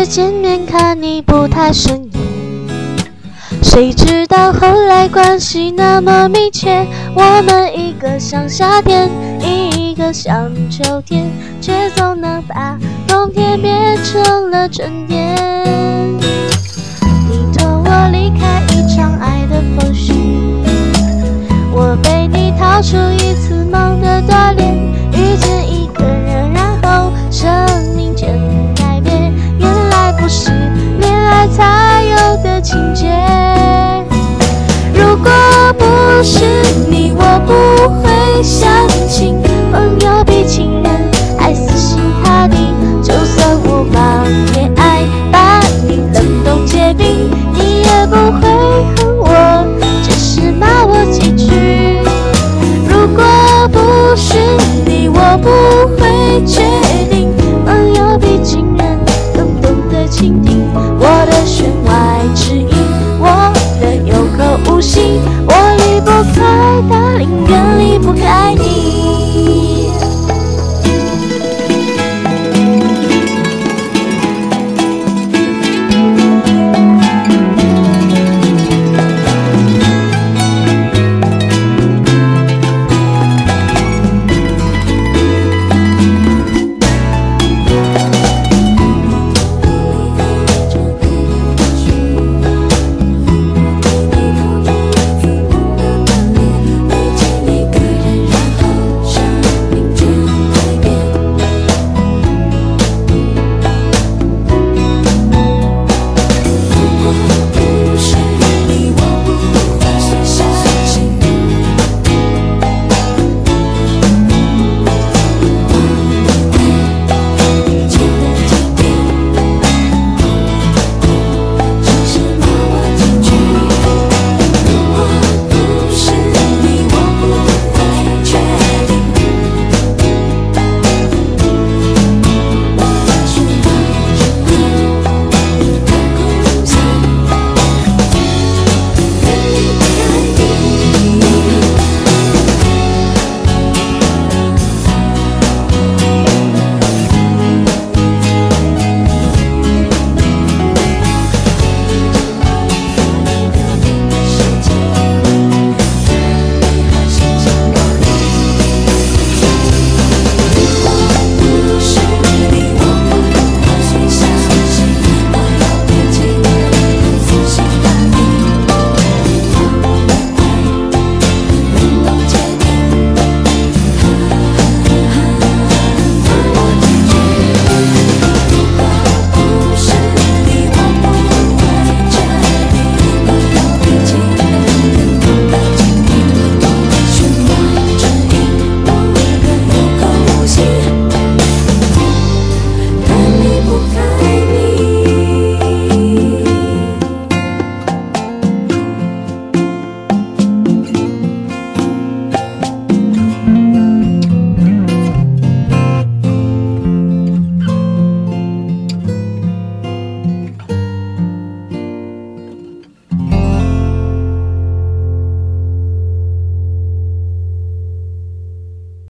见面看你不太顺眼，谁知道后来关系那么密切，我们一个像夏天，一个像秋天，却总能把冬天变成了春天。你托我离开一场爱的风雪，我被你逃出一次梦的锻炼，遇见一个人，然后生命渐改变，原来不是恋爱才有的情节。如果不是你，我不会相信朋友比情人还死心塌地，就算我盲恋爱把你冷冻结冰，你也不会恨我，只是骂我几句。如果不是你，我不会决定朋友比情人更懂得倾听我的弦外之音，我的有口无心，我离不开darling，更离不开你。